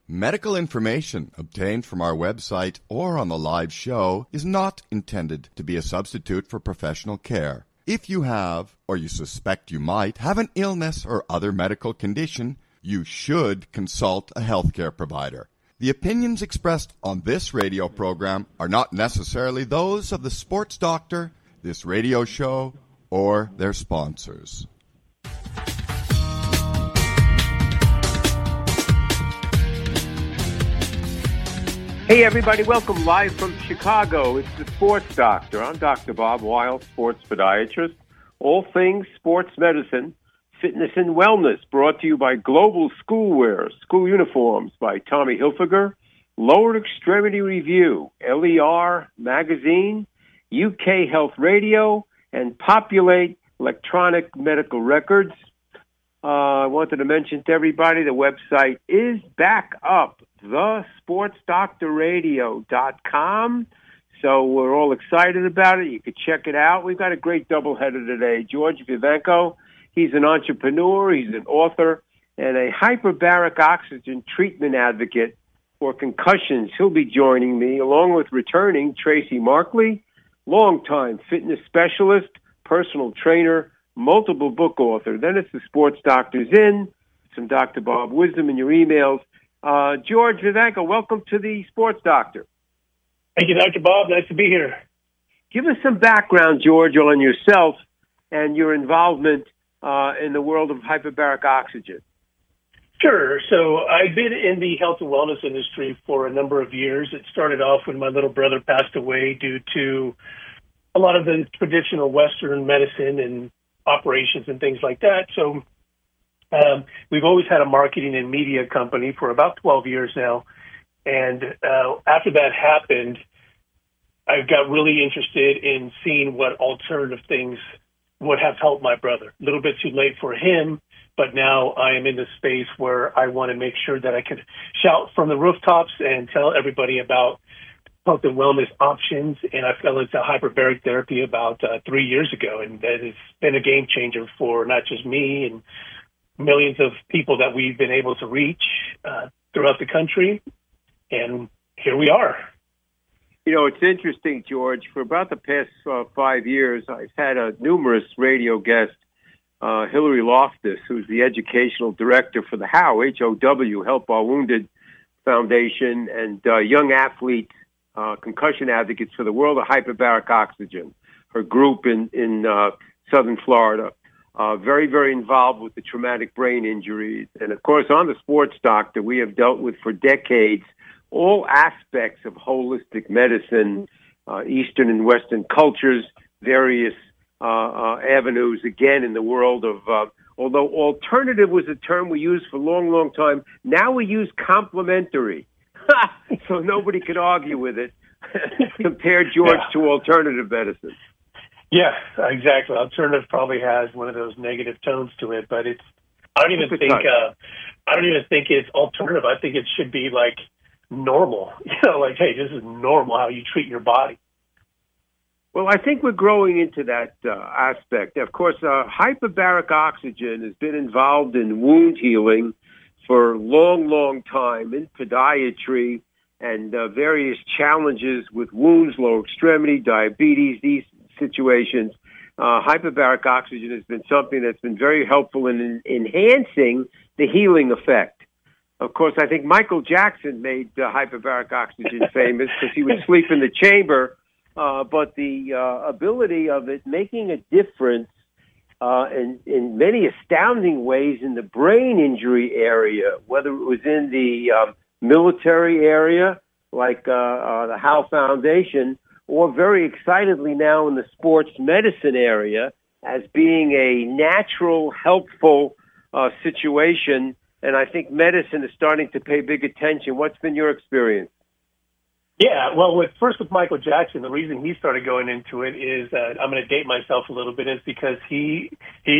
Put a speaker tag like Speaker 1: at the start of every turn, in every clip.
Speaker 1: Medical information obtained from our website or on the live show is not intended to be a substitute for professional care. If you have, or you suspect you might, have an illness or other medical condition, you should consult a healthcare provider. The opinions expressed on this radio program are not necessarily those of the sports doctor, this radio show, or their sponsors.
Speaker 2: Hey everybody, welcome live from Chicago. It's the Sports Doctor. I'm Dr. Bob Weil, sports podiatrist. All things sports medicine, fitness and wellness, brought to you by Global Schoolwear, school uniforms by Tommy Hilfiger, Lower Extremity Review, LER Magazine, UK Health Radio, and Populate Electronic Medical Records. I wanted to mention to everybody the website is back up, thesportsdoctorradio.com. So we're all excited about it. You can check it out. We've got a great doubleheader today. George Vivenco, he's an entrepreneur, he's an author, and a hyperbaric oxygen treatment advocate for concussions. He'll be joining me, along with returning Tracy Markley, longtime fitness specialist, personal trainer, multiple book author. Then it's the Sports Doctors in, some Dr. Bob wisdom in your emails. George Vivenco, welcome to the Sports Doctor.
Speaker 3: Thank you, Dr. Bob. Nice to be here.
Speaker 2: Give us some background, George, on yourself and your involvement in the world of hyperbaric oxygen.
Speaker 3: Sure. So I've been in the health and wellness industry for a number of years. It started off when my little brother passed away due to a lot of the traditional Western medicine and operations and things like that. So we've always had a marketing and media company for about 12 years now. And after that happened, I got really interested in seeing what alternative things would have helped my brother. A little bit too late for him, but now I am in the space where I want to make sure that I could shout from the rooftops and tell everybody about health and wellness options. And I fell into hyperbaric therapy about 3 years ago, and that has been a game changer for not just me and millions of people that we've been able to reach throughout the country. And here we are.
Speaker 2: You know, it's interesting, George. For about the past 5 years, I've had a numerous radio guest, Hillary Loftus, who's the educational director for the HOW, H-O-W, Help Our Wounded Foundation, and young athletes, concussion advocates for the world of hyperbaric oxygen, her group in southern Florida. Very, very involved with the traumatic brain injuries. And, of course, on the Sports Doctor, we have dealt with for decades all aspects of holistic medicine, Eastern and Western cultures, various avenues, again, in the world of, although alternative was a term we used for a long, long time, now we use complementary. So nobody could argue with it. Compare, George, to alternative medicine.
Speaker 3: Yeah, exactly. Alternative probably has one of those negative tones to it, but it's. I don't even think it's alternative. I think it should be like normal. You know, like, hey, this is normal how you treat your body.
Speaker 2: Well, I think we're growing into that aspect. Of course, hyperbaric oxygen has been involved in wound healing for a long, long time in podiatry and various challenges with wounds, lower extremity, diabetes, these situations. Hyperbaric oxygen has been something that's been very helpful in enhancing the healing effect. Of course, I think Michael Jackson made hyperbaric oxygen famous because he would sleep in the chamber, but the ability of it making a difference in many astounding ways in the brain injury area, whether it was in the military area, like the HOW Foundation, or very excitedly now in the sports medicine area as being a natural, helpful situation. And I think medicine is starting to pay big attention. What's been your experience?
Speaker 3: Yeah, well, with Michael Jackson, the reason he started going into it is that I'm going to date myself a little bit, is because he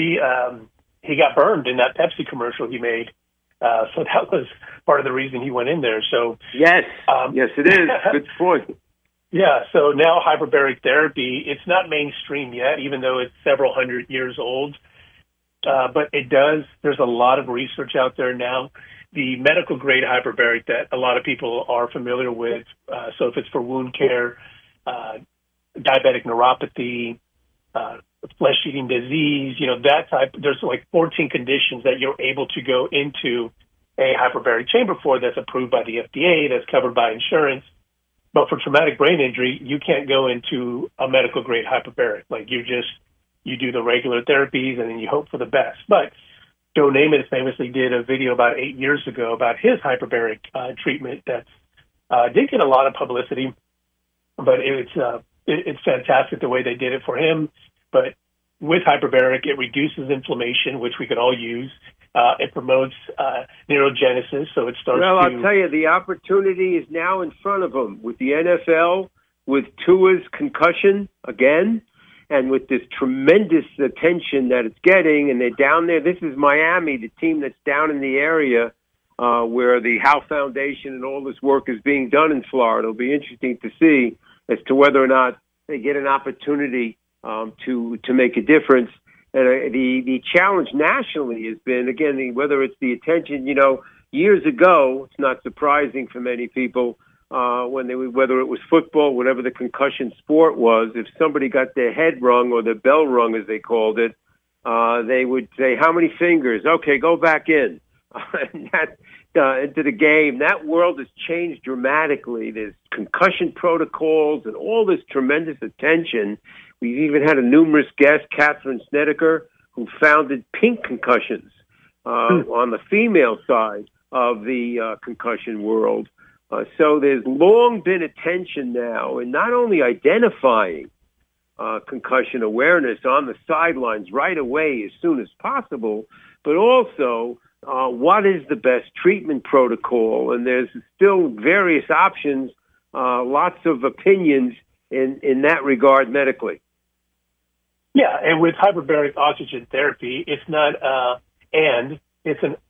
Speaker 3: got burned in that Pepsi commercial he made. So that was part of the reason he went in there. So
Speaker 2: yes, yes, it is. Good point.
Speaker 3: Yeah, so now hyperbaric therapy, it's not mainstream yet, even though it's several hundred years old. But it does. There's a lot of research out there now the medical grade hyperbaric that a lot of people are familiar with. So if it's for wound care, diabetic neuropathy, flesh-eating disease, that type, there's like 14 conditions that you're able to go into a hyperbaric chamber for that's approved by the FDA, that's covered by insurance. But for traumatic brain injury, you can't go into a medical grade hyperbaric. Like you do the regular therapies and then you hope for the best. But Joe Namath famously did a video about 8 years ago about his hyperbaric treatment that did get a lot of publicity, but it's fantastic the way they did it for him. But with hyperbaric, it reduces inflammation, which we could all use. It promotes neurogenesis, so it starts.
Speaker 2: Well, I'll tell you, the opportunity is now in front of them with the NFL, with Tua's concussion again, and with this tremendous attention that it's getting. And they're down there. This is Miami, the team that's down in the area where the Howe Foundation and all this work is being done in Florida. It'll be interesting to see as to whether or not they get an opportunity to make a difference. And the challenge nationally has been, again, whether it's the attention, years ago, it's not surprising for many people, whether it was football, whatever the concussion sport was, if somebody got their head rung or their bell rung, as they called it, they would say, how many fingers? Okay, go back in. Into the game. That world has changed dramatically. There's concussion protocols and all this tremendous attention. We've even had a numerous guest, Catherine Snedeker, who founded Pink Concussions on the female side of the concussion world. So there's long been attention now in not only identifying concussion awareness on the sidelines right away as soon as possible, but also what is the best treatment protocol. And there's still various options, lots of opinions in that regard medically.
Speaker 3: Yeah, and with hyperbaric oxygen therapy, it's not it's an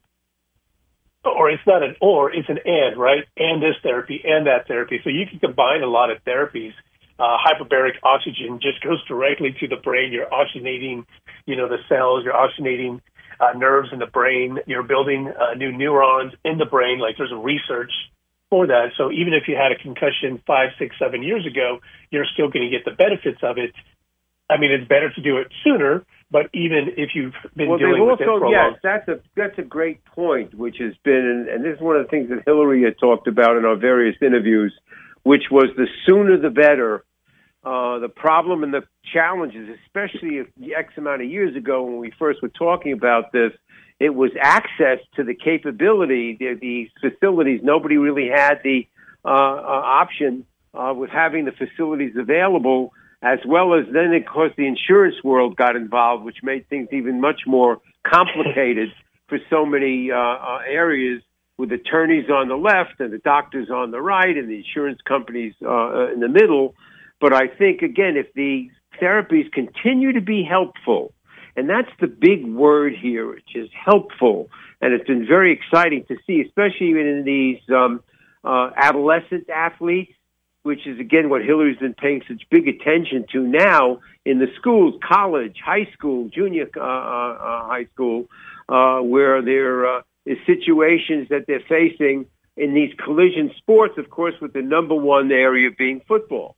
Speaker 3: and, right? And this therapy and that therapy. So you can combine a lot of therapies. Hyperbaric oxygen just goes directly to the brain. You're oxygenating, the cells. You're oxygenating nerves in the brain. You're building new neurons in the brain. Like there's a research for that. So even if you had a concussion 5, 6, 7 years ago, you're still going to get the benefits of it. I mean, it's better to do it sooner, but even if you've been dealing with it for a long time.
Speaker 2: Yes, that's a great point, which has been, and this is one of the things that Hillary had talked about in our various interviews, which was the sooner the better. The problem and the challenges, especially X amount of years ago when we first were talking about this, it was access to the capability, the facilities. Nobody really had the option with having the facilities available, as well as then, of course, the insurance world got involved, which made things even much more complicated for so many areas, with attorneys on the left and the doctors on the right and the insurance companies in the middle. But I think, again, if the therapies continue to be helpful, and that's the big word here, which is helpful, and it's been very exciting to see, especially in these adolescent athletes, which is, again, what Hillary's been paying such big attention to now in the schools, college, high school, junior high school, where there is situations that they're facing in these collision sports, of course, with the number one area being football.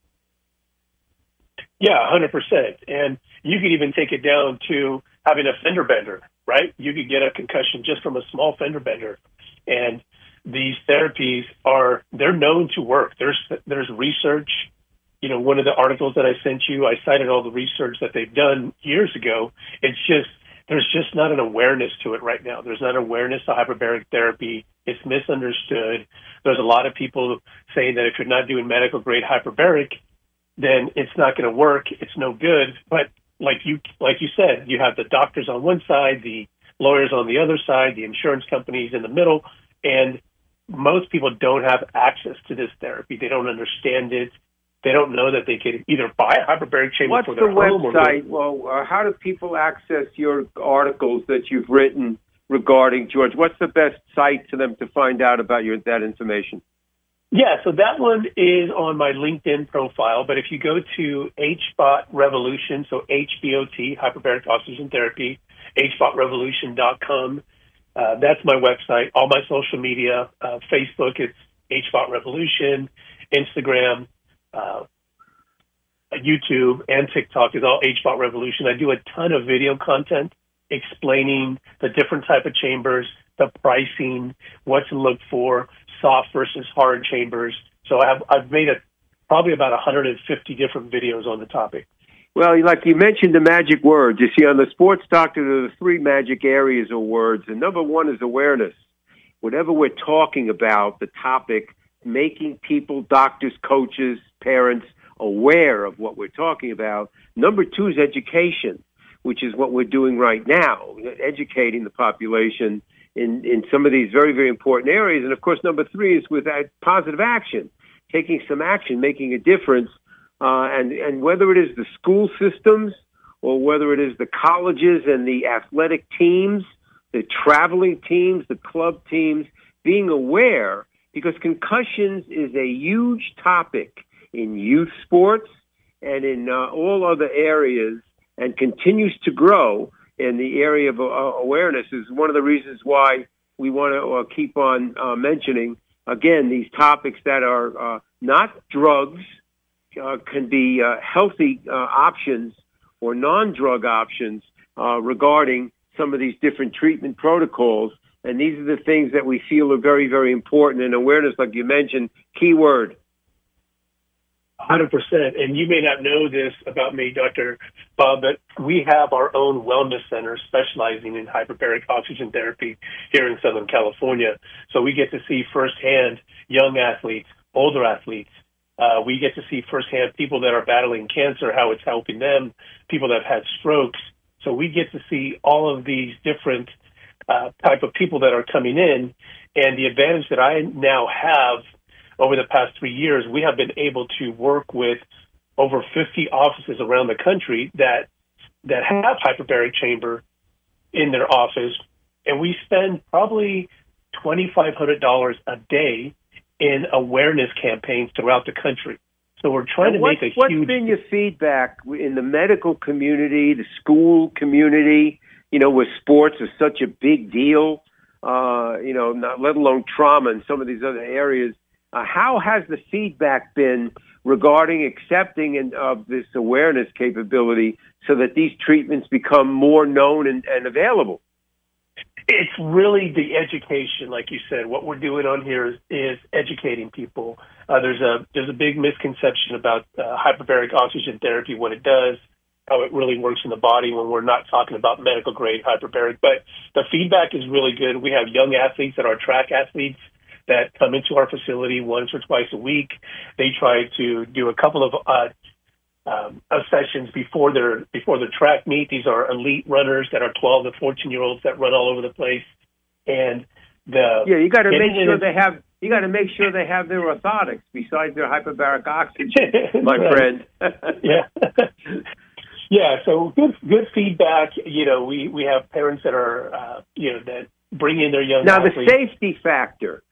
Speaker 3: Yeah, 100%. And you could even take it down to having a fender bender, right? You could get a concussion just from a small fender bender. And these therapies they're known to work. There's research. One of the articles that I sent you, I cited all the research that they've done years ago. It's just, there's just not an awareness to it right now. There's not awareness to hyperbaric therapy. It's misunderstood. There's a lot of people saying that if you're not doing medical grade hyperbaric, then it's not going to work. It's no good. But like you said, you have the doctors on one side, the lawyers on the other side, the insurance companies in the middle, and most people don't have access to this therapy. They don't understand it. They don't know that they can either buy a hyperbaric chamber for their home.
Speaker 2: What's the website? Well, how do people access your articles that you've written regarding George? What's the best site for them to find out about that information?
Speaker 3: Yeah, so that one is on my LinkedIn profile, but if you go to HBOT Revolution, so HBOT, Hyperbaric Oxygen Therapy, hbotrevolution.com, That's my website. All my social media, Facebook, it's HBOT Revolution, Instagram, YouTube, and TikTok is all HBOT Revolution. I do a ton of video content explaining the different type of chambers, the pricing, what to look for, soft versus hard chambers. So I've made probably about 150 different videos on the topic.
Speaker 2: Well, like you mentioned the magic words. You see, on the Sports Doctor, there are 3 magic areas or words, and number 1 is awareness. Whatever we're talking about, the topic, making people, doctors, coaches, parents, aware of what we're talking about. Number 2 is education, which is what we're doing right now, educating the population in some of these very, very important areas. And, of course, number 3 is with that positive action, taking some action, making a difference. And whether it is the school systems or whether it is the colleges and the athletic teams, the traveling teams, the club teams, being aware, because concussions is a huge topic in youth sports and in all other areas, and continues to grow in the area of awareness, is one of the reasons why we want to keep on mentioning, again, these topics that are not drugs, can be healthy options or non-drug options regarding some of these different treatment protocols. And these are the things that we feel are very, very important. And awareness, like you mentioned, key word.
Speaker 3: 100%. And you may not know this about me, Dr. Bob, but we have our own wellness center specializing in hyperbaric oxygen therapy here in Southern California. So we get to see firsthand young athletes, older athletes. We get to see firsthand people that are battling cancer, how it's helping them, people that have had strokes. So we get to see all of these different type of people that are coming in. And the advantage that I now have over the past 3 years, we have been able to work with over 50 offices around the country that have hyperbaric chamber in their office. And we spend probably $2,500 a day in awareness campaigns throughout the country. So we're trying to make a huge...
Speaker 2: What's been your feedback in the medical community, the school community, where sports is such a big deal, not let alone trauma and some of these other areas? How has the feedback been regarding accepting of this awareness capability so that these treatments become more known and available?
Speaker 3: It's really the education, like you said. What we're doing on here is educating people. There's a big misconception about hyperbaric oxygen therapy, what it does, how it really works in the body when we're not talking about medical grade hyperbaric. But the feedback is really good. We have young athletes that are track athletes that come into our facility once or twice a week. They try to do a couple of sessions before their track meet. These are elite runners that are 12 to 14-year-olds that run all over the place. And
Speaker 2: you got to make sure they have. You got to make sure they have their orthotics besides their hyperbaric oxygen, my friend.
Speaker 3: Yeah. Yeah. So good feedback. We have parents that are that bring in their young athletes.
Speaker 2: Now the safety factor.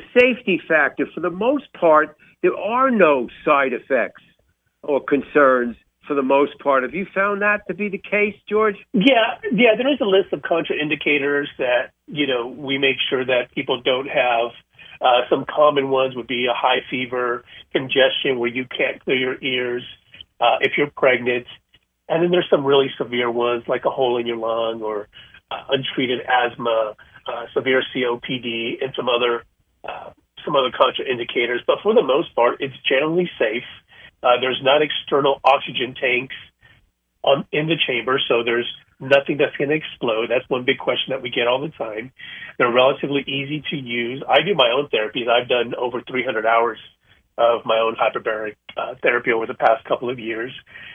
Speaker 2: For the most part, there are no side effects or concerns for the most part. Have you found that to be the case, George?
Speaker 3: Yeah, there is a list of contraindicators that, we make sure that people don't have. Some common ones would be a high fever, congestion where you can't clear your ears, if you're pregnant. And then there's some really severe ones like a hole in your lung or untreated asthma, severe COPD, and some other contraindicators. But for the most part, it's generally safe. There's not external oxygen tanks in the chamber, so there's nothing that's going to explode. That's one big question that we get all the time. They're relatively easy to use. I do my own therapies. I've done over 300 hours of my own hyperbaric therapy over the past couple of years.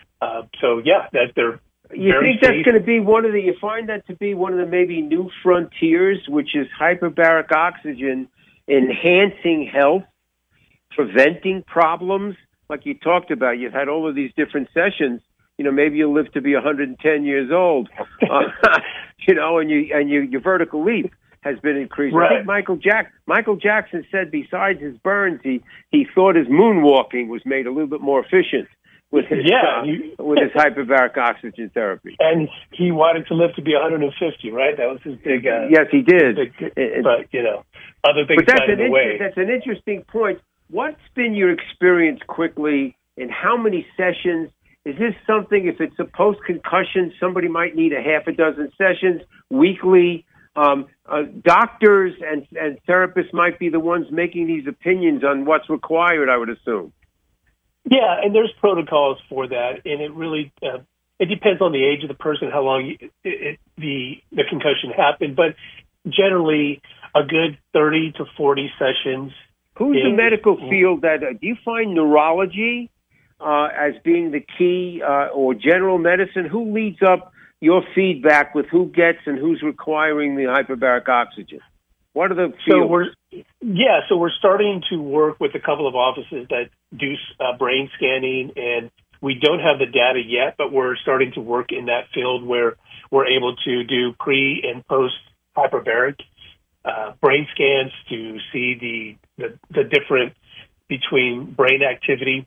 Speaker 3: They're
Speaker 2: You think that's going to be you find that to be one of the maybe new frontiers, which is hyperbaric oxygen enhancing health, preventing problems? Like you talked about, you've had all of these different sessions. Maybe you'll live to be 110 years old. And your vertical leap has been increased.
Speaker 3: Right.
Speaker 2: I think Michael Jackson said besides his burns, he thought his moonwalking was made a little bit more efficient with his hyperbaric oxygen therapy.
Speaker 3: And he wanted to live to be 150, right? That was his big.
Speaker 2: Yes, he did.
Speaker 3: But other things got in the way.
Speaker 2: That's an interesting point. What's been your experience quickly in how many sessions? Is this something, if it's a post-concussion, somebody might need a half a dozen sessions weekly? Doctors and therapists might be the ones making these opinions on what's required, I would assume.
Speaker 3: Yeah, and there's protocols for that, and it really it depends on the age of the person, how long the concussion happened, but generally a good 30 to 40 sessions.
Speaker 2: Who's the medical field that do you find neurology as being the key, or general medicine? Who leads up your feedback with who gets and who's requiring the hyperbaric oxygen? What are the fields?
Speaker 3: So we're starting to work with a couple of offices that do brain scanning, and we don't have the data yet, but we're starting to work in that field where we're able to do pre and post hyperbaric brain scans to see the difference between brain activity.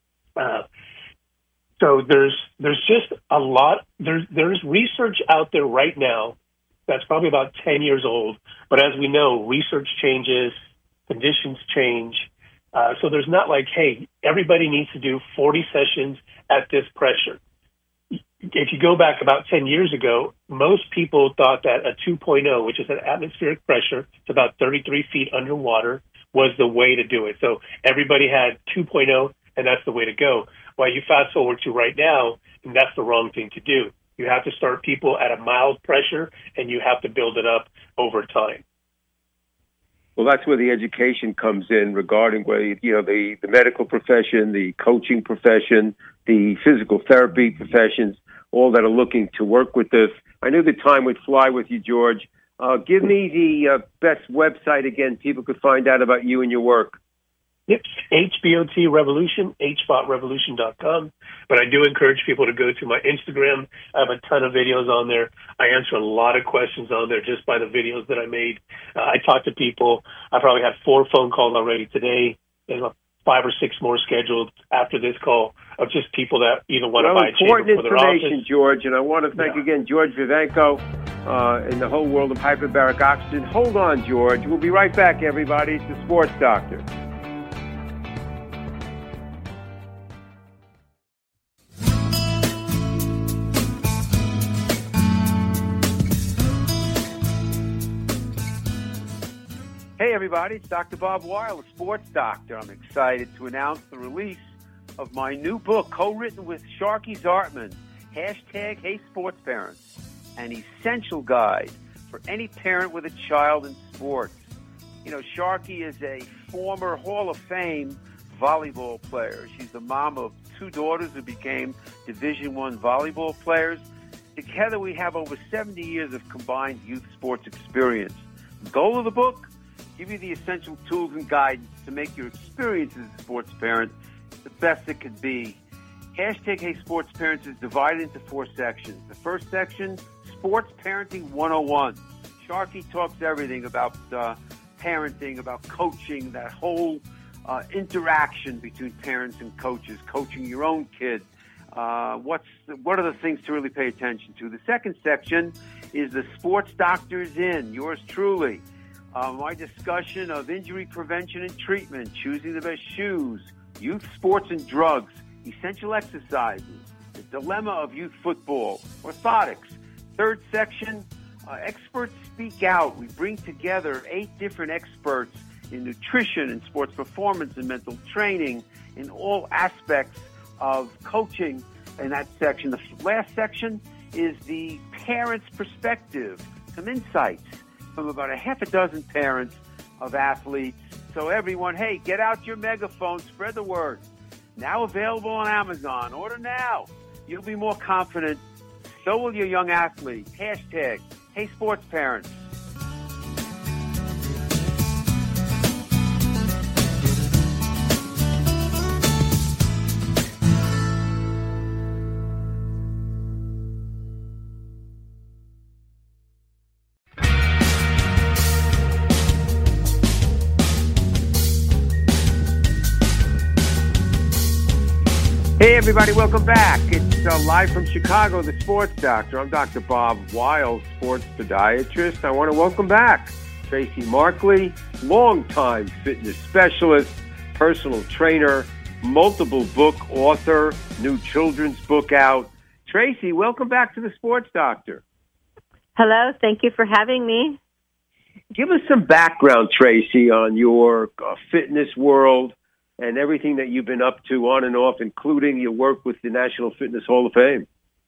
Speaker 3: So there's just a lot. There's research out there right now that's probably about 10 years old. But as we know, research changes, conditions change. So there's not like, hey, everybody needs to do 40 sessions at this pressure. If you go back about 10 years ago, most people thought that a 2.0, which is an atmospheric pressure, it's about 33 feet underwater, was the way to do it. So everybody had 2.0, and that's the way to go. Well, you fast forward to right now, and that's the wrong thing to do. You have to start people at a mild pressure, and you have to build it up over time.
Speaker 2: Well, that's where the education comes in regarding where, the medical profession, the coaching profession, the physical therapy professions, all that are looking to work with this. I knew the time would fly with you, George. Give me the best website again. People could find out about you and your work.
Speaker 3: Yep, HBOT Revolution, hbotrevolution.com. But I do encourage people to go to my Instagram. I have a ton of videos on there. I answer a lot of questions on there just by the videos that I made. I talk to people. I probably had 4 phone calls already today. There's 5 or 6 more scheduled after this call of just people that either want to buy a chamber for their office.
Speaker 2: Important information, George, and I want to thank again George Vivenco in the whole world of hyperbaric oxygen. Hold on, George. We'll be right back, everybody. It's the Sports Doctor. Hey, everybody, it's Dr. Bob Weil, the Sports Doctor. I'm excited to announce the release of my new book, co-written with Sharky Zartman, #HeySportsParents, an essential guide for any parent with a child in sports. Sharky is a former Hall of Fame volleyball player. She's the mom of 2 daughters who became Division I volleyball players. Together, we have over 70 years of combined youth sports experience. The goal of the book? Give you the essential tools and guidance to make your experience as a sports parent the best it could be. #HeySportsParents is divided into 4 sections. The first section, Sports Parenting 101. Sharky talks everything about parenting, about coaching, that whole interaction between parents and coaches, coaching your own kid. What are the things to really pay attention to? The second section is the Sports Doctor's In, yours truly. My discussion of injury prevention and treatment, choosing the best shoes, youth sports and drugs, essential exercises, the dilemma of youth football, orthotics. Third section, experts speak out. We bring together 8 different experts in nutrition and sports performance and mental training in all aspects of coaching in that section. The last section is the parent's perspective, some insights from about a half a dozen parents of athletes. So everyone, hey, get out your megaphone, spread the word. Now available on Amazon. Order now. You'll be more confident. So will your young athlete. #HeySportsParents. Hey, everybody, welcome back. It's live from Chicago, the Sports Doctor. I'm Dr. Bob Weil, sports podiatrist. I want to welcome back Tracy Markley, longtime fitness specialist, personal trainer, multiple book author, new children's book out. Tracy, welcome back to the Sports Doctor.
Speaker 4: Hello, thank you for having me.
Speaker 2: Give us some background, Tracy, on your fitness world and everything that you've been up to on and off, including your work with the National Fitness Hall of Fame.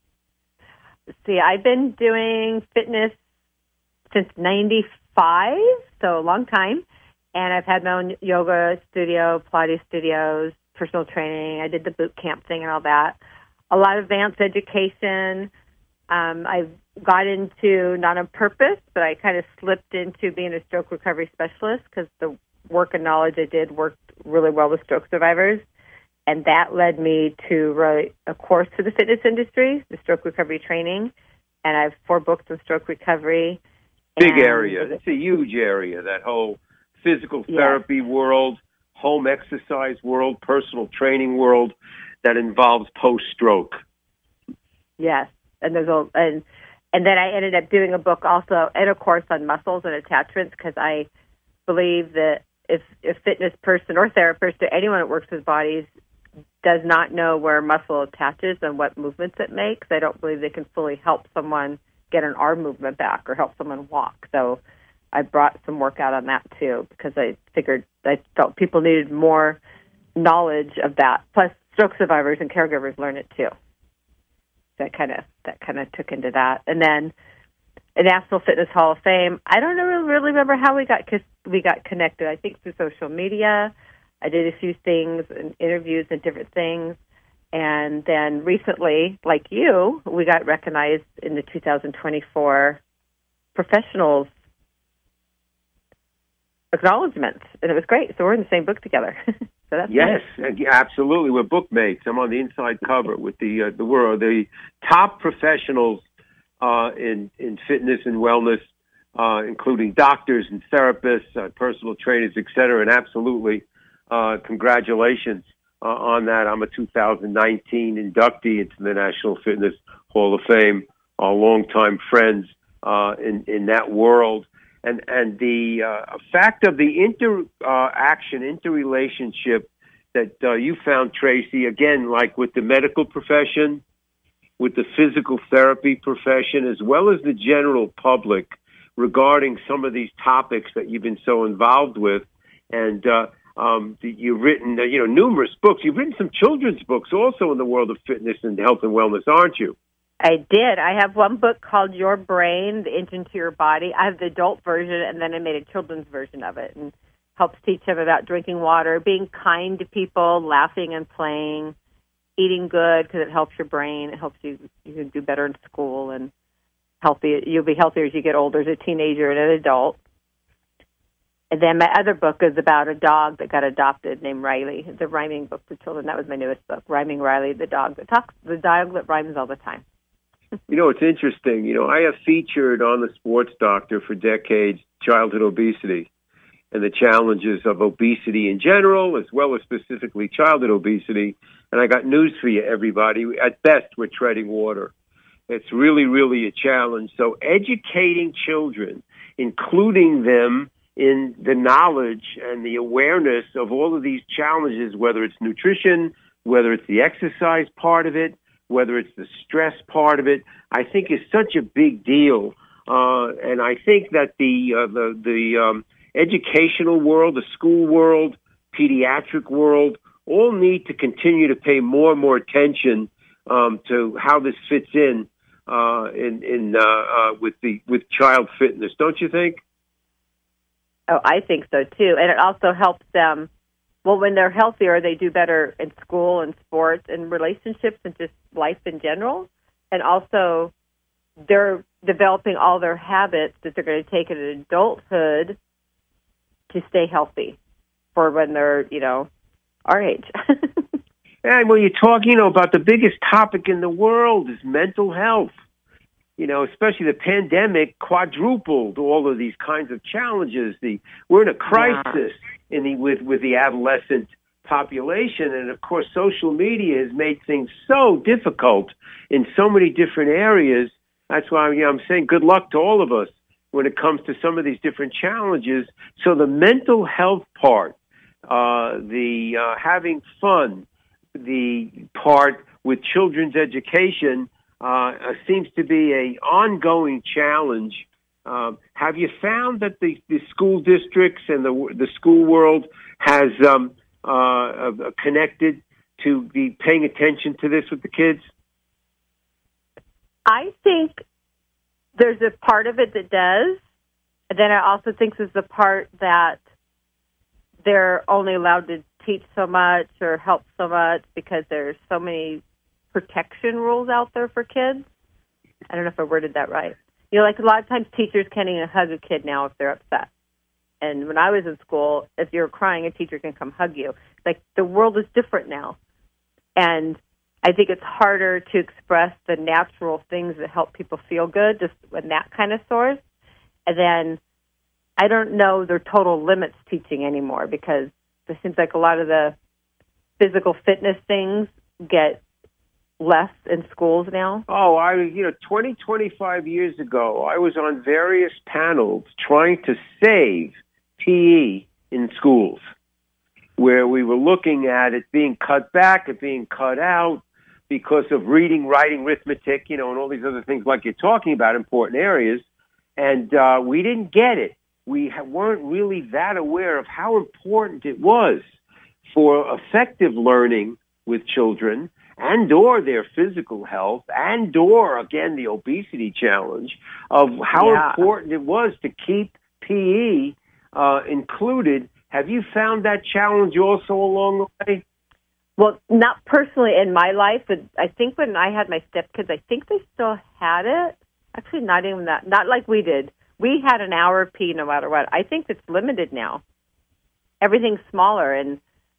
Speaker 4: See, I've been doing fitness since 95, so a long time. And I've had my own yoga studio, Pilates studios, personal training. I did the boot camp thing and all that. A lot of advanced education. I've got into, not on purpose, but I kind of slipped into being a stroke recovery specialist because the work and knowledge I did worked really well with stroke survivors. And that led me to write a course for the fitness industry, the stroke recovery training. And I have 4 books on stroke recovery.
Speaker 2: Big area. It's a huge area, that whole physical therapy world, home exercise world, personal training world that involves post-stroke.
Speaker 4: Yes. And and then I ended up doing a book also and a course on muscles and attachments because I believe that if a fitness person or therapist or anyone that works with bodies does not know where muscle attaches and what movements it makes, I don't believe they can fully help someone get an arm movement back or help someone walk. So I brought some work out on that too because I felt people needed more knowledge of that. Plus, stroke survivors and caregivers learn it too. That kind of took into that, and then the National Fitness Hall of Fame. I don't really remember how we got connected. I think through social media. I did a few things and interviews and different things, and then recently, like you, we got recognized in the 2024 professionals acknowledgments, and it was great. So we're in the same book together. So that's
Speaker 2: yes,
Speaker 4: nice.
Speaker 2: Absolutely. We're bookmates. I'm on the inside cover with the top professionals in fitness and wellness, including doctors and therapists, personal trainers, et cetera. And absolutely, congratulations on that. I'm a 2019 inductee into the National Fitness Hall of Fame. Our longtime friends in that world. And the fact of the interrelationship that you found, Tracy, again, like with the medical profession, with the physical therapy profession, as well as the general public regarding some of these topics that you've been so involved with. And you've written, numerous books. You've written some children's books also in the world of fitness and health and wellness, aren't you?
Speaker 4: I did. I have one book called Your Brain, The Engine to Your Body. I have the adult version, and then I made a children's version of it, and helps teach them about drinking water, being kind to people, laughing and playing, eating good because it helps your brain. It helps you can do better in school and healthy. You'll be healthier as you get older, as a teenager and an adult. And then my other book is about a dog that got adopted named Riley. It's a rhyming book for children. That was my newest book, Rhyming Riley, the dog that rhymes all the time.
Speaker 2: It's interesting. I have featured on the Sports Doctor for decades childhood obesity and the challenges of obesity in general, as well as specifically childhood obesity. And I got news for you, everybody. At best, we're treading water. It's really, really a challenge. So educating children, including them in the knowledge and the awareness of all of these challenges, whether it's nutrition, whether it's the exercise part of it, whether it's the stress part of it, I think is such a big deal. And I think that the educational world, the school world, pediatric world, all need to continue to pay more and more attention to how this fits in with child fitness. Don't you think?
Speaker 4: Oh, I think so too. And it also helps them. Well, when they're healthier, they do better in school and sports and relationships and just life in general. And also, they're developing all their habits that they're going to take in adulthood to stay healthy for when they're, our age.
Speaker 2: And when you talk, about the biggest topic in the world is mental health. Especially the pandemic quadrupled all of these kinds of challenges. We're in a crisis with the adolescent population. And, of course, social media has made things so difficult in so many different areas. That's why I'm saying good luck to all of us when it comes to some of these different challenges. So the mental health part, the having fun, the part with children's education seems to be an ongoing challenge. Have you found that the school districts and the school world has connected to be paying attention to this with the kids?
Speaker 4: I think there's a part of it that does. And then I also think there's the part that they're only allowed to teach so much or help so much because there's so many protection rules out there for kids. I don't know if I worded that right. You know, like a lot of times teachers can't even hug a kid now if they're upset. And when I was in school, if you're crying, a teacher can come hug you. Like, the world is different now. And I think it's harder to express the natural things that help people feel good just in that kind of source. And then I don't know their total limits teaching anymore because it seems like a lot of the physical fitness things get less in schools now.
Speaker 2: 20, 25 years ago, I was on various panels trying to save PE in schools, where we were looking at it being cut back, it being cut out because of reading, writing, arithmetic, and all these other things like you're talking about, important areas. And we didn't get it. We weren't really that aware of how important it was for effective learning with children and or their physical health and or, again, the obesity challenge of how important it was to keep PE included. Have you found that challenge also along the way?
Speaker 4: Well, not personally in my life, but I think when I had my stepkids, I think they still had it. Actually, not even that. Not like we did. We had an hour of PE no matter what. I think it's limited now. Everything's smaller, and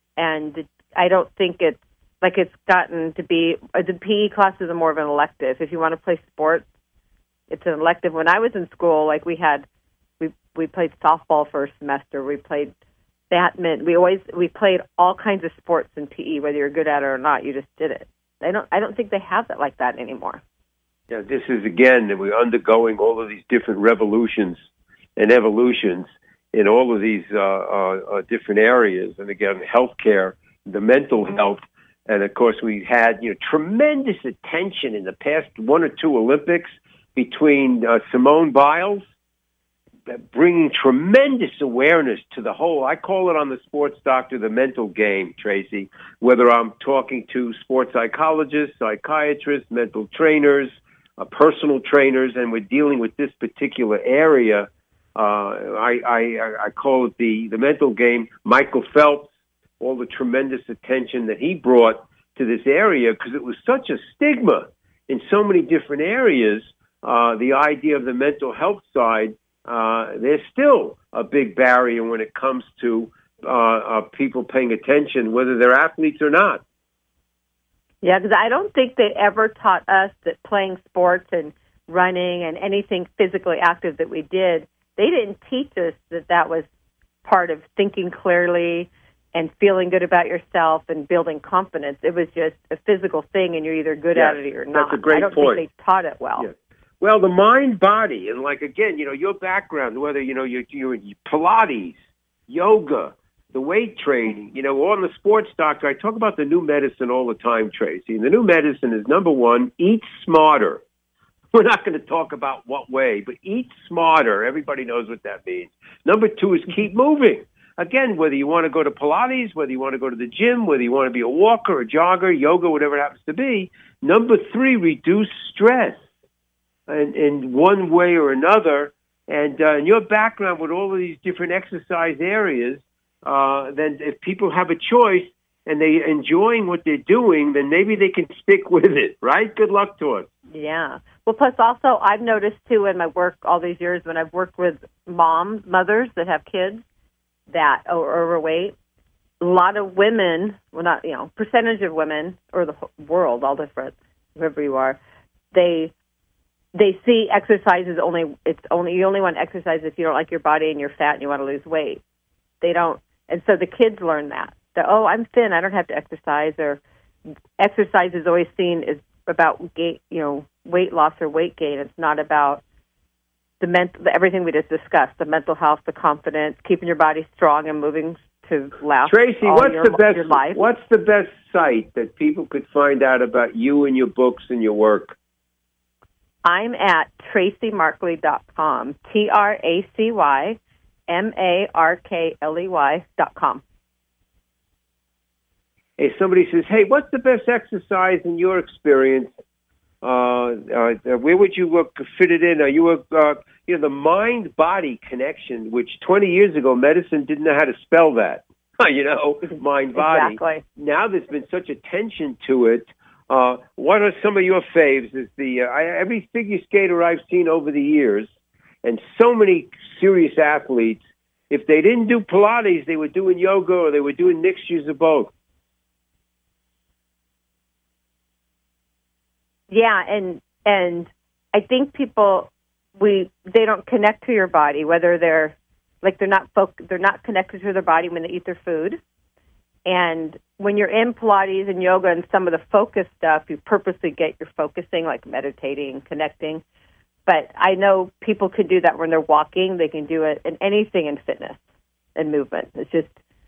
Speaker 4: I don't think it's like it's gotten to be, the PE classes are more of an elective. If you want to play sports, it's an elective. When I was in school, like we played softball for a semester. We played badminton. We played all kinds of sports in PE, whether you're good at it or not. You just did it. I don't think they have that like that anymore.
Speaker 2: Yeah, this is, again, that we're undergoing all of these different revolutions and evolutions in all of these different areas. And again, healthcare, the mental health. And, of course, we had tremendous attention in the past one or two Olympics between Simone Biles, bringing tremendous awareness to the whole, I call it on the Sports Doctor, the mental game, Tracy, whether I'm talking to sports psychologists, psychiatrists, mental trainers, personal trainers, and we're dealing with this particular area. I call it the mental game. Michael Phelps, all the tremendous attention that he brought to this area because it was such a stigma in so many different areas. The idea of the mental health side, there's still a big barrier when it comes to people paying attention, whether they're athletes or not.
Speaker 4: Yeah, because I don't think they ever taught us that playing sports and running and anything physically active that we did, they didn't teach us that was part of thinking clearly and feeling good about yourself and building confidence. It was just a physical thing, and you're either good at it or not.
Speaker 2: That's a great point.
Speaker 4: I don't think they taught it well.
Speaker 2: Yes. Well, the mind, body, and like, again, your background, whether, you're Pilates, yoga, the weight training, on the Sports Doctor, I talk about the new medicine all the time, Tracy. And the new medicine is, number one, eat smarter. We're not going to talk about what way, but eat smarter. Everybody knows what that means. Number two is keep moving. Again, whether you want to go to Pilates, whether you want to go to the gym, whether you want to be a walker, a jogger, yoga, whatever it happens to be. Number three, reduce stress in one way or another. And your background with all of these different exercise areas, then if people have a choice and they're enjoying what they're doing, then maybe they can stick with it, right? Good luck to us.
Speaker 4: Yeah. Well, plus also I've noticed, too, in my work all these years when I've worked with mothers that have kids that are overweight, a lot of women, well, not, percentage of women, or the world, all different, whoever you are, they see exercise as you only want to exercise if you don't like your body and you're fat and you want to lose weight. They don't. And so the kids learn that. that, oh, I'm thin, I don't have to exercise, or exercise is always seen as about weight loss or weight gain. It's not about everything we just discussed, the mental health, the confidence, keeping your body strong and moving to last
Speaker 2: Tracy, your life. What's the best site that people could find out about you and your books and your work?
Speaker 4: I'm at TracyMarkley.com, TracyMarkley.com.
Speaker 2: Hey, somebody says, hey, what's the best exercise in your experience? Where would you fit it in? Are you the mind-body connection, which 20 years ago medicine didn't know how to spell that, mind-body.
Speaker 4: Exactly.
Speaker 2: Now there's been such attention to it. What are some of your faves? Is every figure skater I've seen over the years, and so many serious athletes, if they didn't do Pilates, they were doing yoga or they were doing mixtures of both.
Speaker 4: Yeah, and I think people they don't connect to your body, whether they're not connected to their body when they eat their food. And when you're in Pilates and yoga and some of the focus stuff, you purposely get your focusing, like meditating, connecting. But I know people can do that when they're walking. They can do it in anything in fitness and movement. It's just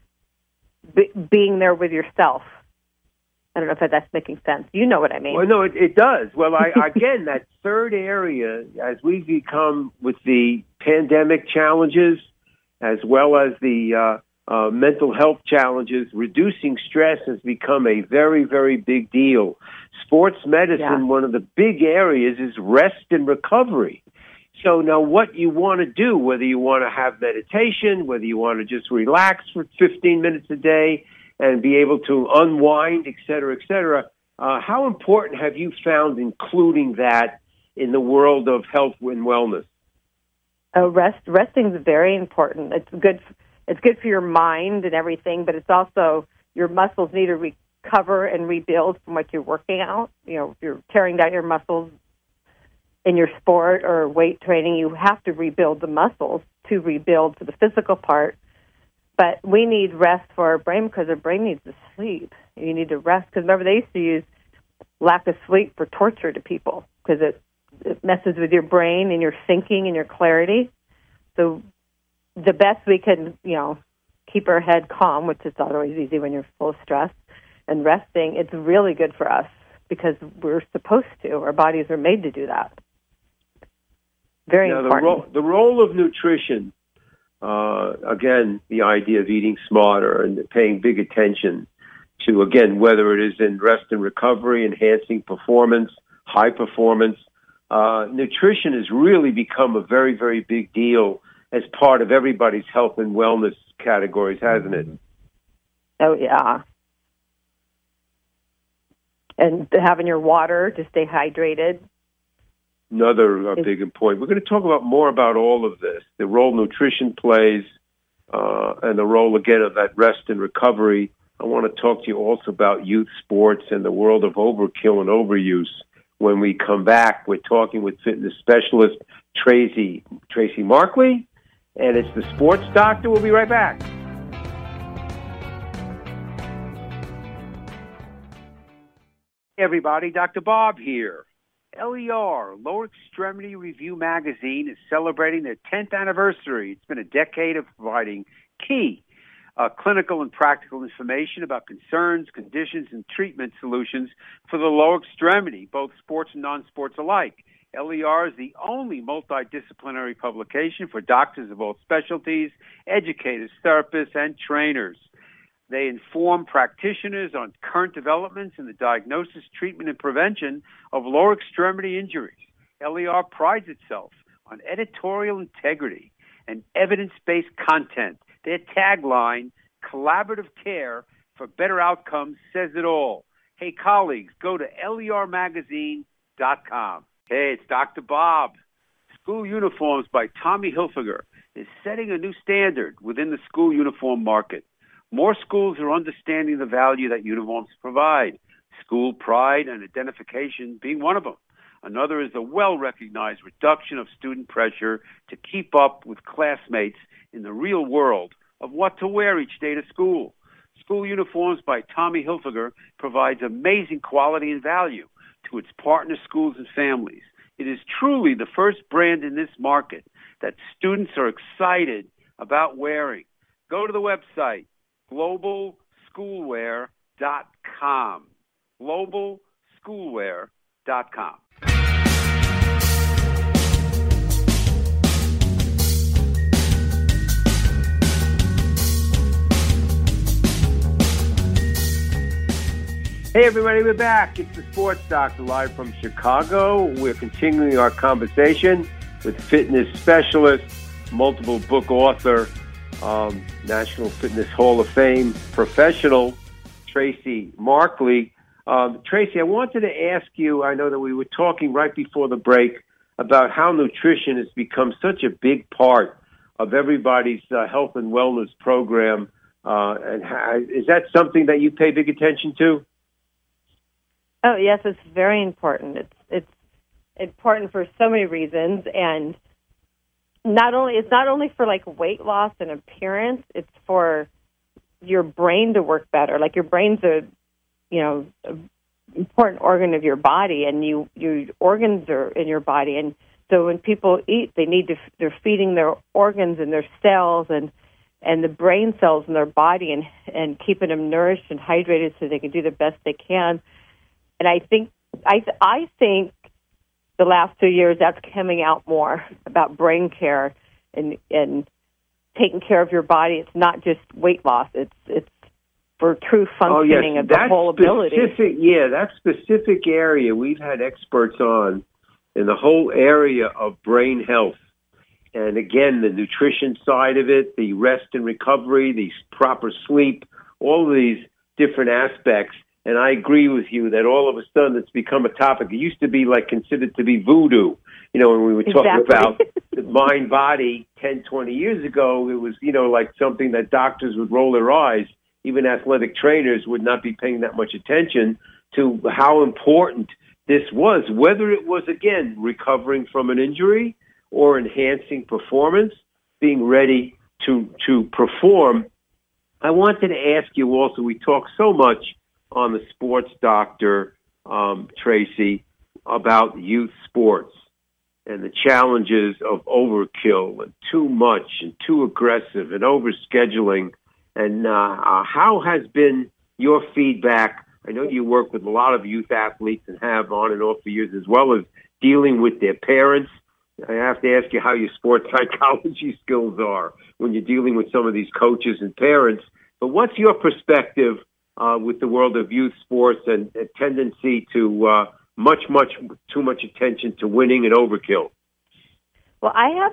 Speaker 4: being there with yourself. I don't know if that's making sense. You know what I mean.
Speaker 2: Well, no, it does. Well, again, that third area, as we've become with the pandemic challenges, as well as the mental health challenges, reducing stress has become a very, very big deal. Sports medicine, one of the big areas is rest and recovery. So now what you want to do, whether you want to have meditation, whether you want to just relax for 15 minutes a day, and be able to unwind, et cetera, how important have you found including that in the world of health and wellness?
Speaker 4: Resting is very important. It's good for your mind and everything, but it's also your muscles need to recover and rebuild from what you're working out. If you're tearing down your muscles in your sport or weight training, you have to rebuild the muscles to rebuild to the physical part. But we need rest for our brain because our brain needs to sleep. You need to rest because remember they used to use lack of sleep for torture to people because it messes with your brain and your thinking and your clarity. So the best we can, keep our head calm, which is not always easy when you're full of stress, and resting, it's really good for us because we're supposed to. Our bodies are made to do that. Very important.
Speaker 2: The role of nutrition. Again, the idea of eating smarter and paying big attention to, again, whether it is in rest and recovery, enhancing performance, high performance. Nutrition has really become a very, very big deal as part of everybody's health and wellness categories, hasn't it?
Speaker 4: Oh, yeah. And having your water to stay hydrated.
Speaker 2: Another big point. We're going to talk about more about all of this, the role nutrition plays, and the role, again, of that rest and recovery. I want to talk to you also about youth sports and the world of overkill and overuse. When we come back, we're talking with fitness specialist Tracy Markley, and it's the Sports Doctor. We'll be right back. Hey, everybody, Dr. Bob here. LER, Lower Extremity Review Magazine, is celebrating their 10th anniversary. It's been a decade of providing key clinical and practical information about concerns, conditions, and treatment solutions for the lower extremity, both sports and non-sports alike. LER is the only multidisciplinary publication for doctors of all specialties, educators, therapists, and trainers. They inform practitioners on current developments in the diagnosis, treatment, and prevention of lower extremity injuries. LER prides itself on editorial integrity and evidence-based content. Their tagline, collaborative care for better outcomes, says it all. Hey, colleagues, go to lermagazine.com. Hey, it's Dr. Bob. School Uniforms by Tommy Hilfiger is setting a new standard within the school uniform market. More schools are understanding the value that uniforms provide, school pride and identification being one of them. Another is the well-recognized reduction of student pressure to keep up with classmates in the real world of what to wear each day to school. School Uniforms by Tommy Hilfiger provides amazing quality and value to its partner schools and families. It is truly the first brand in this market that students are excited about wearing. Go to the website, globalschoolwear.com. globalschoolwear.com. Hey everybody, we're back. It's the Sports Doctor live from Chicago. We're continuing our conversation with fitness specialist, multiple book author, National Fitness Hall of Fame professional, Tracy Markley. Tracy, I wanted to ask you, I know that we were talking right before the break about how nutrition has become such a big part of everybody's health and wellness program. Is that something that you pay big attention to?
Speaker 4: Oh, yes, it's very important. It's important for so many reasons, and it's not only for like weight loss and appearance, it's for your brain to work better. Like your brain's an important organ of your body, and your organs are in your body, and so when people eat, they're feeding their organs and their cells and the brain cells in their body and keeping them nourished and hydrated so they can do the best they can. And I think the last 2 years that's coming out more about brain care and taking care of your body. It's not just weight loss. It's for true functioning of the whole ability.
Speaker 2: That specific area we've had experts on in the whole area of brain health. And again, the nutrition side of it, the rest and recovery, the proper sleep, all of these different aspects. And I agree with you that all of a sudden it's become a topic. It used to be like considered to be voodoo. When we were talking about the mind body 10, 20 years ago, it was, like something that doctors would roll their eyes. Even athletic trainers would not be paying that much attention to how important this was, whether it was, again, recovering from an injury or enhancing performance, being ready to perform. I wanted to ask you also, we talk so much on the Sports Doctor, Tracy, about youth sports and the challenges of overkill and too much and too aggressive and overscheduling. And how has been your feedback? I know you work with a lot of youth athletes and have on and off for years, as well as dealing with their parents. I have to ask you how your sports psychology skills are when you're dealing with some of these coaches and parents. But what's your perspective with the world of youth sports and a tendency to much too much attention to winning and overkill?
Speaker 4: Well, I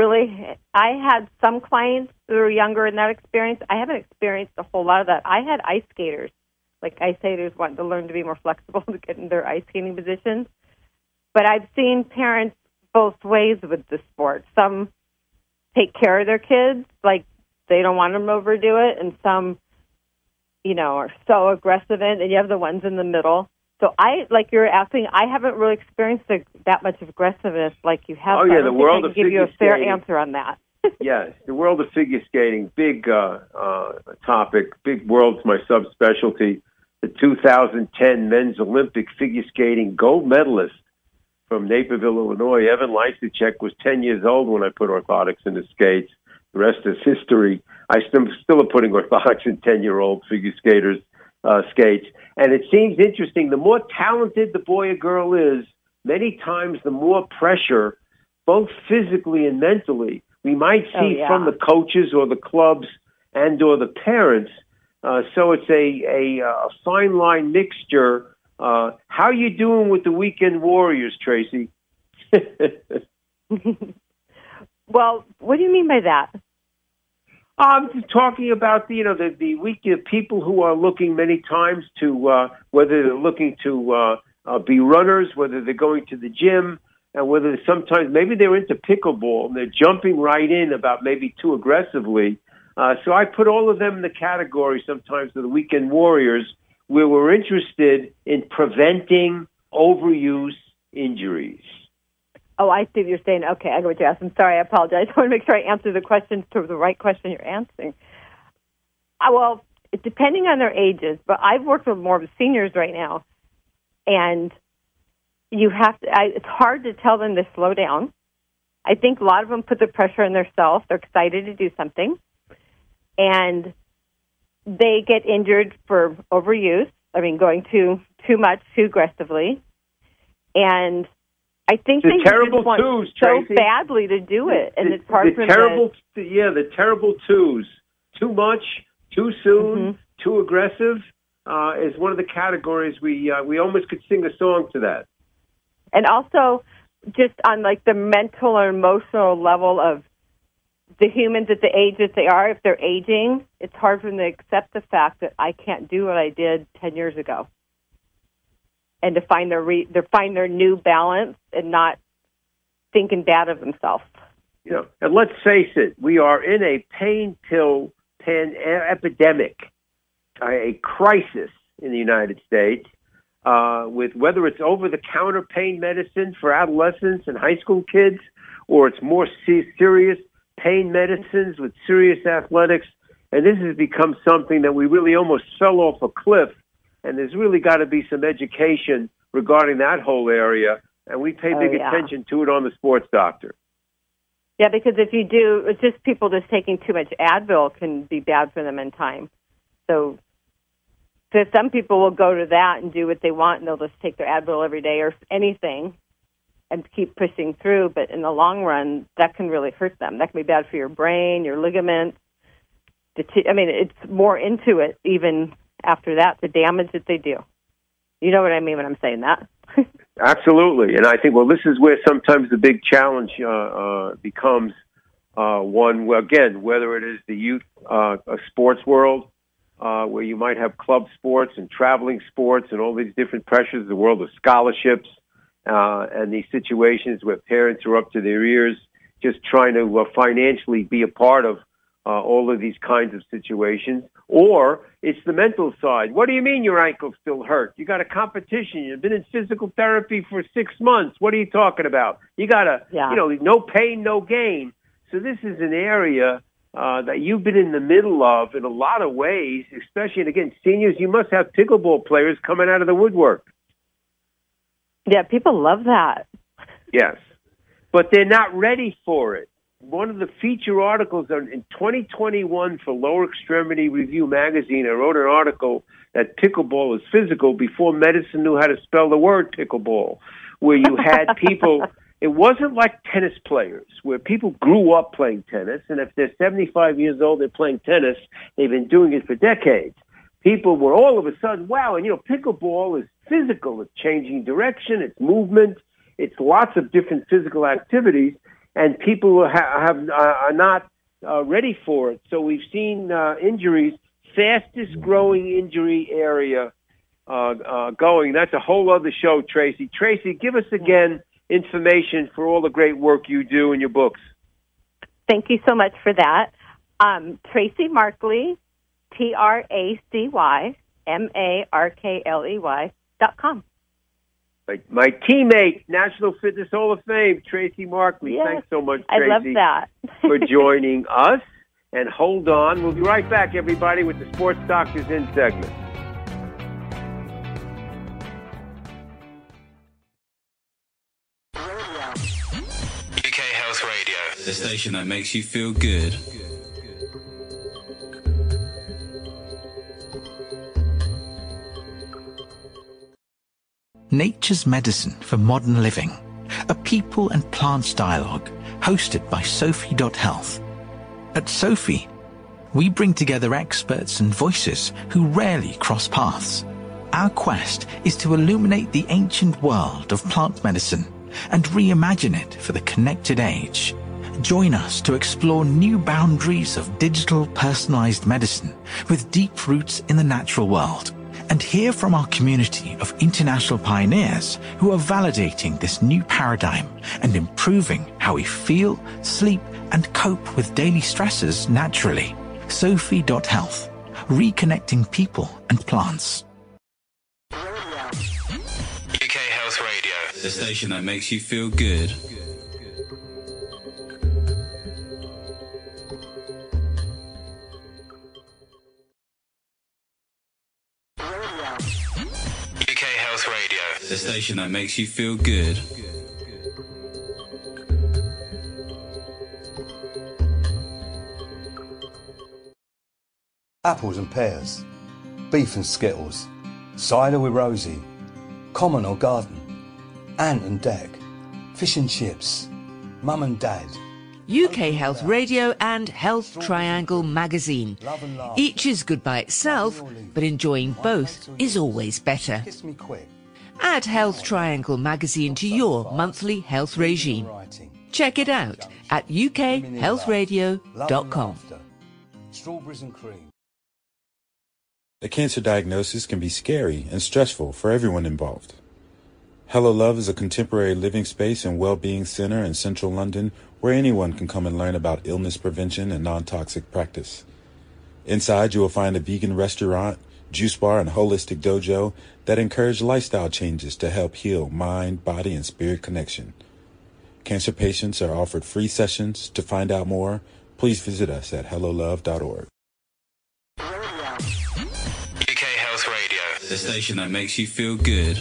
Speaker 4: had some clients who were younger in that experience. I haven't experienced a whole lot of that. I had ice skaters. Like ice skaters wanting to learn to be more flexible to get in their ice skating positions. But I've seen parents both ways with the sport. Some take care of their kids, like they don't want them to overdo it, and some are so aggressive and you have the ones in the middle. So like you're asking, I haven't really experienced that much aggressiveness like you have.
Speaker 2: Oh, yeah, the world of
Speaker 4: figure skating. I can give you a fair answer on that.
Speaker 2: Yes, the world of figure skating, big topic, big world's my subspecialty. The 2010 Men's Olympic figure skating gold medalist from Naperville, Illinois, Evan Lysacek, was 10 years old when I put orthotics in his skates. The rest is history. I still am putting orthotics in 10-year-old figure skaters' skates. And it seems interesting, the more talented the boy or girl is, many times the more pressure, both physically and mentally, we might see from the coaches or the clubs and or the parents. So it's a fine line mixture. How you doing with the weekend warriors, Tracy?
Speaker 4: Well, what do you mean by that?
Speaker 2: I'm talking about the weekend people who are looking many times to whether they're looking to be runners, whether they're going to the gym, and whether sometimes maybe they're into pickleball and they're jumping right in about maybe too aggressively. So I put all of them in the category sometimes of the weekend warriors, where we're interested in preventing overuse injuries.
Speaker 4: Oh, I see what you're saying. Okay, I know what you're asking. I'm sorry, I apologize. I want to make sure I answer the question to the right question you're answering. Well, depending on their ages, but I've worked with more of the seniors right now, and you have to. It's hard to tell them to slow down. I think a lot of them put the pressure on themselves. They're excited to do something, and they get injured for overuse. I mean, going too much, too aggressively, and I think they just want
Speaker 2: twos,
Speaker 4: so
Speaker 2: Tracy.
Speaker 4: badly to do it, and it's hard for them.
Speaker 2: The terrible twos. Too much, too soon, too aggressive is one of the categories we almost could sing a song to that.
Speaker 4: And also, just on like the mental or emotional level of the humans at the age that they are, if they're aging, it's hard for them to accept the fact that I can't do what I did 10 years ago, and to find their new balance and not thinking bad of themselves.
Speaker 2: And let's face it, we are in a pain pill epidemic, a crisis in the United States, with whether it's over-the-counter pain medicine for adolescents and high school kids, or it's more serious pain medicines with serious athletics. And this has become something that we really almost fell off a cliff, and there's really got to be some education regarding that whole area, and we pay big attention to it on the Sports Doctor.
Speaker 4: Yeah, because if you do, it's just people just taking too much Advil can be bad for them in time. So some people will go to that and do what they want, and they'll just take their Advil every day or anything and keep pushing through. But in the long run, that can really hurt them. That can be bad for your brain, your ligaments. It's more into it even after that, the damage that they do. You know what I mean when I'm saying that?
Speaker 2: Absolutely. And I think, this is where sometimes the big challenge becomes one, again, whether it is the youth sports world, where you might have club sports and traveling sports and all these different pressures, the world of scholarships, and these situations where parents are up to their ears just trying to financially be a part of all of these kinds of situations. Or it's the mental side. What do you mean your ankle still hurt? You got a competition. You've been in physical therapy for 6 months. What are you talking about? You got no pain, no gain. So this is an area that you've been in the middle of in a lot of ways, especially, and again, seniors, you must have pickleball players coming out of the woodwork.
Speaker 4: Yeah, people love that.
Speaker 2: Yes, but they're not ready for it. One of the feature articles in 2021 for Lower Extremity Review magazine, I wrote an article that pickleball is physical before medicine knew how to spell the word pickleball, where you had people, it wasn't like tennis players, where people grew up playing tennis, and if they're 75 years old, they're playing tennis, they've been doing it for decades. People were all of a sudden, wow, and pickleball is physical, it's changing direction, it's movement, it's lots of different physical activities, and people are not ready for it. So we've seen injuries, fastest growing injury area going. That's a whole other show, Tracy. Tracy, give us again information for all the great work you do in your books.
Speaker 4: Thank you so much for that. Tracy Markley, TracyMarkley.com.
Speaker 2: My teammate, National Fitness Hall of Fame, Tracy Markley.
Speaker 4: Yes,
Speaker 2: thanks so much, Tracy,
Speaker 4: I love that.
Speaker 2: for joining us. And hold on. We'll be right back, everybody, with the Sports Doctors In segment.
Speaker 5: UK Health Radio, the station that makes you feel good.
Speaker 6: Nature's Medicine for Modern Living, a people and plants dialogue hosted by Sophie.Health. At Sophie, we bring together experts and voices who rarely cross paths. Our quest is to illuminate the ancient world of plant medicine and reimagine it for the connected age. Join us to explore new boundaries of digital personalized medicine with deep roots in the natural world, and hear from our community of international pioneers who are validating this new paradigm and improving how we feel, sleep, and cope with daily stresses naturally. Sophie.Health, reconnecting people and plants.
Speaker 5: UK Health Radio, the station that makes you feel good. The station that makes you feel good.
Speaker 7: Apples and pears, beef and skittles, cider with Rosie, common or garden, ant and deck, fish and chips, mum and dad.
Speaker 8: UK Health Radio and Health Triangle magazine. Each is good by itself, but enjoying both is always better.
Speaker 7: Kiss me quick.
Speaker 8: Add Health Triangle magazine to your monthly health regime. Check it out at ukhealthradio.com.
Speaker 7: Strawberries and cream.
Speaker 9: A cancer diagnosis can be scary and stressful for everyone involved. Hello Love is a contemporary living space and well-being center in central London where anyone can come and learn about illness prevention and non-toxic practice. Inside, you will find a vegan restaurant, juice bar, and holistic dojo that encourage lifestyle changes to help heal mind, body, and spirit connection. Cancer patients are offered free sessions. To find out more, please visit us at hellolove.org.
Speaker 5: UK Health Radio, the station that makes you feel good.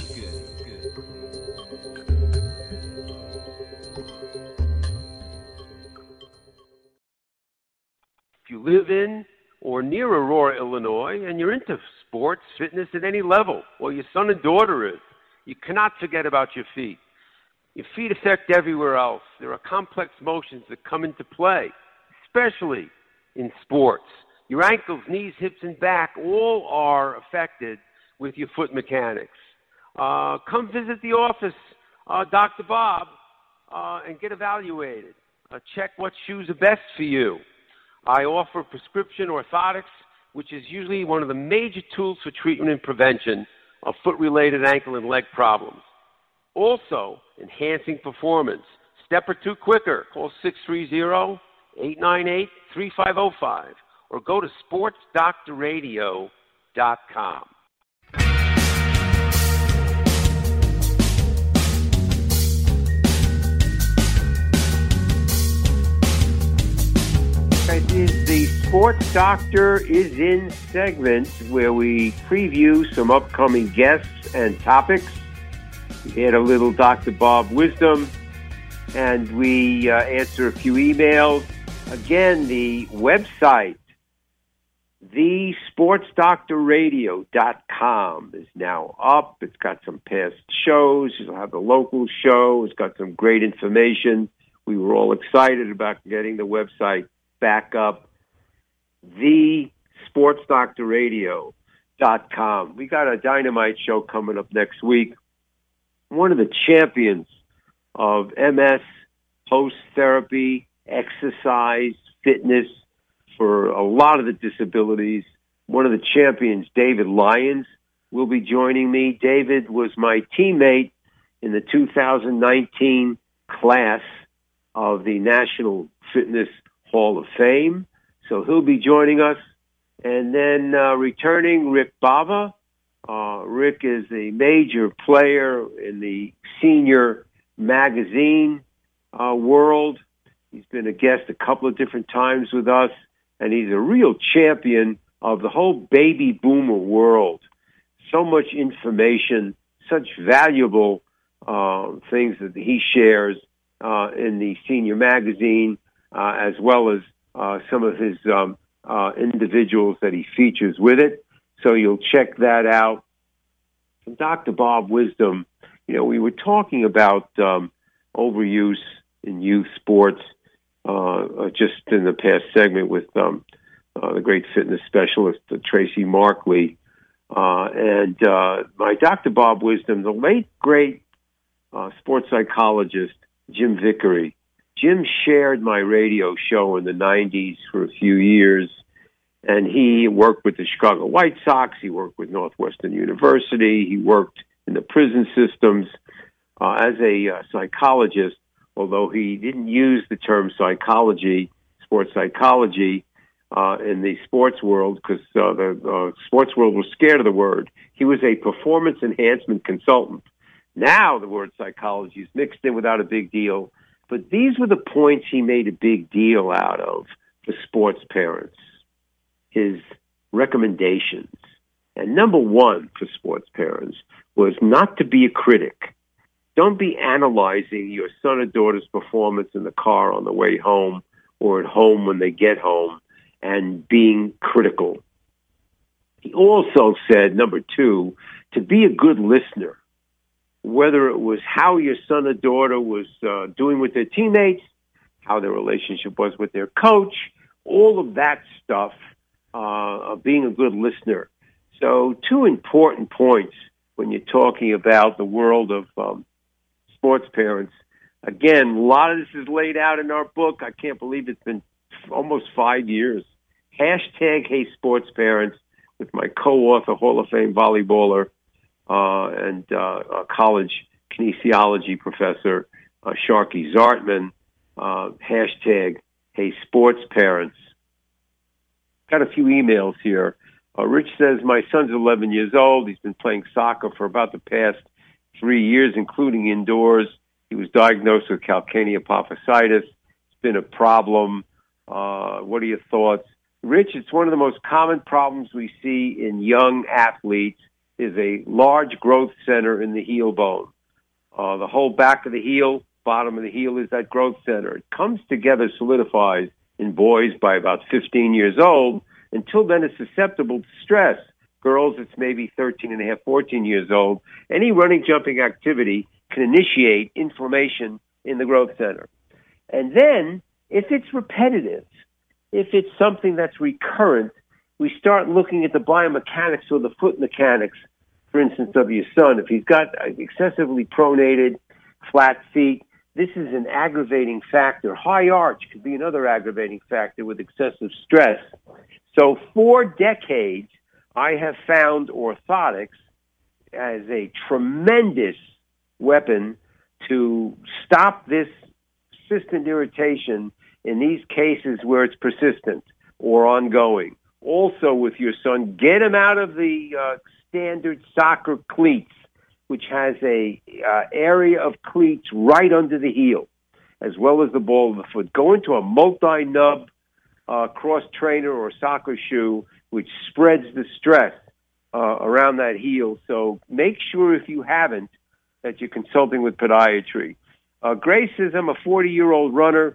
Speaker 2: If you live in or near Aurora, Illinois, and you're into sports, fitness at any level, or your son and daughter is, you cannot forget about your feet. Your feet affect everywhere else. There are complex motions that come into play, especially in sports. Your ankles, knees, hips, and back all are affected with your foot mechanics. Come visit the office, Dr. Bob, and get evaluated. Check what shoes are best for you. I offer prescription orthotics, which is usually one of the major tools for treatment and prevention of foot-related ankle and leg problems. Also, enhancing performance. Step or two quicker. Call 630-898-3505 or go to sportsdoctorradio.com. The Sports Doctor is in segment where we preview some upcoming guests and topics. We add a little Dr. Bob wisdom, and we answer a few emails. Again, the website, thesportsdoctorradio.com, is now up. It's got some past shows. It'll have the local show. It's got some great information. We were all excited about getting the website back up. thesportsdoctorradio.com. We got a dynamite show coming up next week. One of the champions of MS, host therapy, exercise, fitness for a lot of the disabilities. One of the champions, David Lyons, will be joining me. David was my teammate in the 2019 class of the National Fitness Hall of Fame. So he'll be joining us. And then returning, Rick Bava. Rick is a major player in the senior magazine world. He's been a guest a couple of different times with us, and he's a real champion of the whole baby boomer world. So much information, such valuable things that he shares in the senior magazine, as well as some of his individuals that he features with it. So you'll check that out. From Dr. Bob Wisdom, we were talking about overuse in youth sports just in the past segment with the great fitness specialist, Tracy Markley. And my Dr. Bob Wisdom, the late, great sports psychologist, Jim Vickery. Jim shared my radio show in the 90s for a few years, and he worked with the Chicago White Sox. He worked with Northwestern University. He worked in the prison systems as a psychologist, although he didn't use the term psychology, sports psychology, in the sports world because the sports world was scared of the word. He was a performance enhancement consultant. Now the word psychology is mixed in without a big deal. But these were the points he made a big deal out of for sports parents, his recommendations. And number one for sports parents was not to be a critic. Don't be analyzing your son or daughter's performance in the car on the way home or at home when they get home and being critical. He also said, number 2, to be a good listener, whether it was how your son or daughter was doing with their teammates, how their relationship was with their coach, all of that stuff, being a good listener. So 2 important points when you're talking about the world of sports parents. Again, a lot of this is laid out in our book. I can't believe it's been almost 5 years. Hashtag Hey Sports Parents with my co-author, Hall of Fame volleyballer, and college kinesiology professor, Sharky Zartman. Hashtag Hey Sports Parents. Got a few emails here. Rich says, my son's 11 years old. He's been playing soccer for about the past 3 years, including indoors. He was diagnosed with calcaneal apophysitis. It's been a problem. What are your thoughts? Rich, it's one of the most common problems we see in young athletes is a large growth center in the heel bone. The whole back of the heel, bottom of the heel is that growth center. It comes together, solidifies in boys by about 15 years old. Until then, it's susceptible to stress. Girls, it's maybe 13 and a half, 14 years old. Any running, jumping activity can initiate inflammation in the growth center. And then, if it's repetitive, if it's something that's recurrent, we start looking at the biomechanics or the foot mechanics, for instance, of your son. If he's got excessively pronated, flat feet, this is an aggravating factor. High arch could be another aggravating factor with excessive stress. So for decades, I have found orthotics as a tremendous weapon to stop this persistent irritation in these cases where it's persistent or ongoing. Also with your son, get him out of the standard soccer cleats, which has a area of cleats right under the heel, as well as the ball of the foot. Go into a multi-nub cross trainer or soccer shoe, which spreads the stress around that heel. So make sure, if you haven't, that you're consulting with podiatry. Grace says, I'm a 40-year-old runner.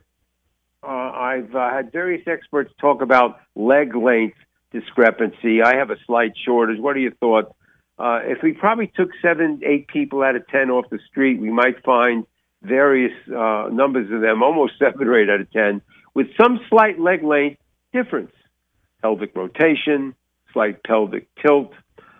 Speaker 2: I've had various experts talk about leg length discrepancy. I have a slight shortage. What are your thoughts? If we probably took 7-8 people out of 10 off the street, we might find various numbers of them, almost 7 or 8 out of 10, with some slight leg length difference. Pelvic rotation, slight pelvic tilt,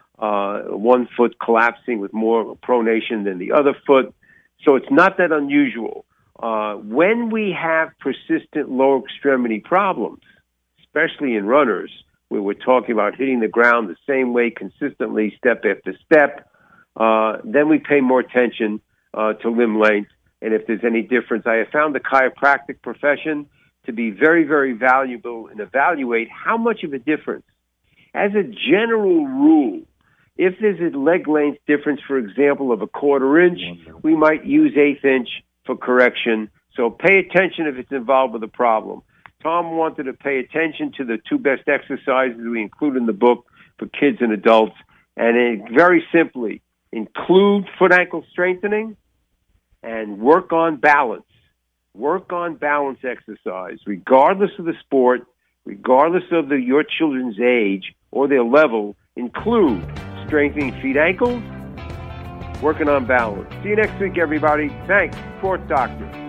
Speaker 2: one foot collapsing with more pronation than the other foot. So it's not that unusual. When we have persistent lower extremity problems, especially in runners, where we're talking about hitting the ground the same way consistently, step after step, then we pay more attention to limb length. And if there's any difference, I have found the chiropractic profession to be very, very valuable and evaluate how much of a difference. As a general rule, if there's a leg length difference, for example, of a 1/4 inch, we might use 1/8 inch for correction. So pay attention if it's involved with a problem. Tom wanted to pay attention to the 2 best exercises we include in the book for kids and adults. And very simply, include foot-ankle strengthening and work on balance. Work on balance exercise, regardless of the sport, regardless of your children's age or their level. Include strengthening feet, ankles, working on balance. See you next week, everybody. Thanks. Sports Doctor.